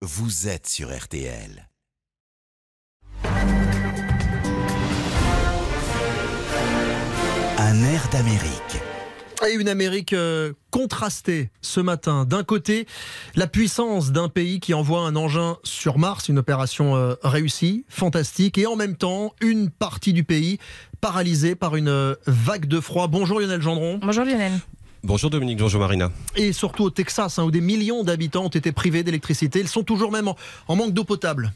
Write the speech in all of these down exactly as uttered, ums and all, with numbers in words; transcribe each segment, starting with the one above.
vous êtes sur R T L. Un air d'Amérique. Et une Amérique euh, contrastée ce matin. D'un côté, la puissance d'un pays qui envoie un engin sur Mars, une opération euh, réussie, fantastique, et en même temps, une partie du pays paralysée par une euh, vague de froid. Bonjour Lionel Gendron. Bonjour Lionel. Bonjour Dominique, bonjour Marina. Et surtout au Texas, hein, où des millions d'habitants ont été privés d'électricité. Ils sont toujours même en, en manque d'eau potable.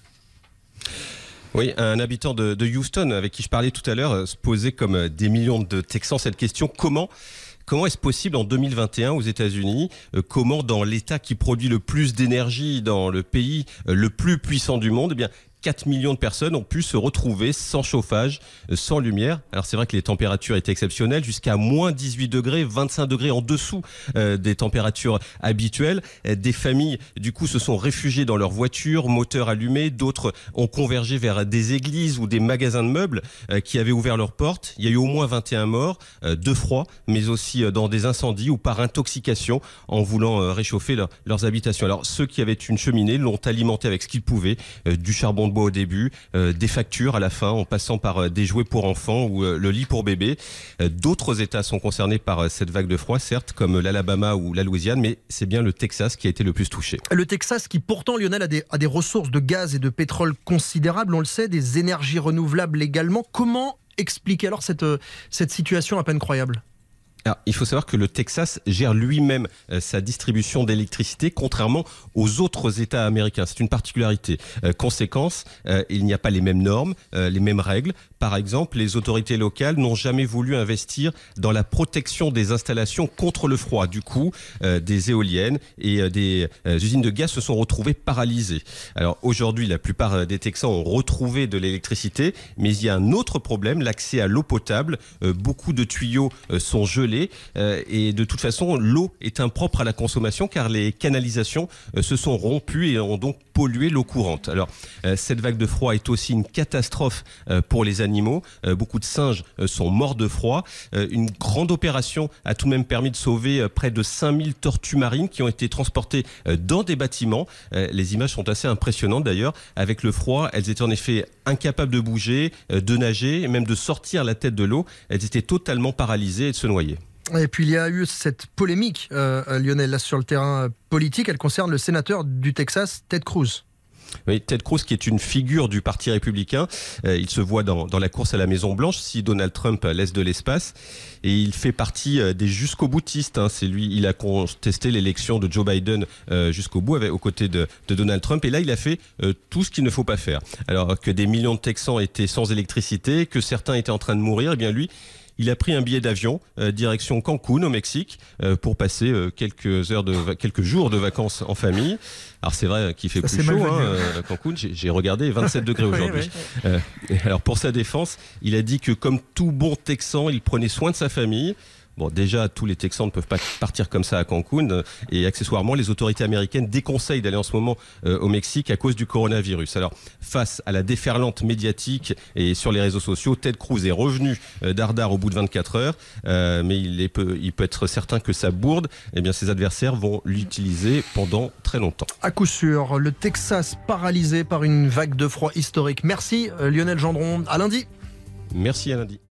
Oui, un habitant de, de Houston avec qui je parlais tout à l'heure se posait comme des millions de Texans cette question: comment Comment est-ce possible en deux mille vingt et un aux États-Unis, euh, comment dans l'État qui produit le plus d'énergie, dans le pays euh, le plus puissant du monde, eh bien quatre millions de personnes ont pu se retrouver sans chauffage, sans lumière. Alors c'est vrai que les températures étaient exceptionnelles, jusqu'à moins dix-huit degrés, vingt-cinq degrés en dessous euh, des températures habituelles. Des familles, du coup, se sont réfugiées dans leurs voitures, moteurs allumés. D'autres ont convergé vers des églises ou des magasins de meubles euh, qui avaient ouvert leurs portes. Il y a eu au moins vingt et un morts, euh, de froid, mais aussi euh, dans des incendies ou par intoxication en voulant euh, réchauffer leur, leurs habitations. Alors ceux qui avaient une cheminée l'ont alimentée avec ce qu'ils pouvaient, euh, du charbon de bois au début, euh, des factures à la fin, en passant par euh, des jouets pour enfants ou euh, le lit pour bébé. Euh, d'autres États sont concernés par euh, cette vague de froid, certes, comme l'Alabama ou la Louisiane, mais c'est bien le Texas qui a été le plus touché. Le Texas qui pourtant, Lionel, a des, a des ressources de gaz et de pétrole considérables, on le sait, des énergies renouvelables également. Comment expliquer alors cette, cette situation à peine croyable ? Alors, il faut savoir que le Texas gère lui-même euh, sa distribution d'électricité, contrairement aux autres États américains. C'est une particularité. Euh, conséquence, euh, il n'y a pas les mêmes normes, euh, les mêmes règles. Par exemple, les autorités locales n'ont jamais voulu investir dans la protection des installations contre le froid. Du coup, euh, des éoliennes et euh, des euh, usines de gaz se sont retrouvées paralysées. Alors aujourd'hui, la plupart des Texans ont retrouvé de l'électricité, mais il y a un autre problème, l'accès à l'eau potable. Euh, beaucoup de tuyaux euh, sont gelés. Euh, et de toute façon, l'eau est impropre à la consommation car les canalisations euh, se sont rompues et ont donc pollué l'eau courante. Alors, euh, cette vague de froid est aussi une catastrophe euh, pour les animaux. Euh, beaucoup de singes euh, sont morts de froid. Euh, une grande opération a tout de même permis de sauver euh, près de cinq mille tortues marines qui ont été transportées euh, dans des bâtiments. Euh, les images sont assez impressionnantes d'ailleurs. Avec le froid, elles étaient en effet incapables de bouger, euh, de nager et même de sortir la tête de l'eau. Elles étaient totalement paralysées et de se noyer. Et puis il y a eu cette polémique, euh, Lionel, là sur le terrain politique. Elle concerne le sénateur du Texas, Ted Cruz. Oui, Ted Cruz, qui est une figure du Parti républicain, euh, il se voit dans, dans la course à la Maison-Blanche si Donald Trump laisse de l'espace, et il fait partie euh, des jusqu'au-boutistes. Hein. C'est lui, il a contesté l'élection de Joe Biden euh, jusqu'au bout, avec, aux côtés de, de Donald Trump, et là il a fait euh, tout ce qu'il ne faut pas faire. Alors que des millions de Texans étaient sans électricité, que certains étaient en train de mourir, et bien lui, il a pris un billet d'avion euh, direction Cancun au Mexique euh, pour passer euh, quelques heures de va- quelques jours de vacances en famille. Alors c'est vrai qu'il fait Ça, plus c'est chaud, malvenu. hein, euh, Cancun. J'ai, j'ai regardé vingt-sept degrés aujourd'hui. Oui, oui. Euh, et alors pour sa défense, il a dit que comme tout bon Texan, il prenait soin de sa famille. Bon, déjà, tous les Texans ne peuvent pas partir comme ça à Cancun. Et accessoirement, les autorités américaines déconseillent d'aller en ce moment euh, au Mexique à cause du coronavirus. Alors, face à la déferlante médiatique et sur les réseaux sociaux, Ted Cruz est revenu euh, dardard au bout de vingt-quatre heures. Euh, mais il, est peu, il peut être certain que sa bourde, eh bien, ses adversaires vont l'utiliser pendant très longtemps. À coup sûr, le Texas paralysé par une vague de froid historique. Merci euh, Lionel Gendron. À lundi. Merci, à lundi.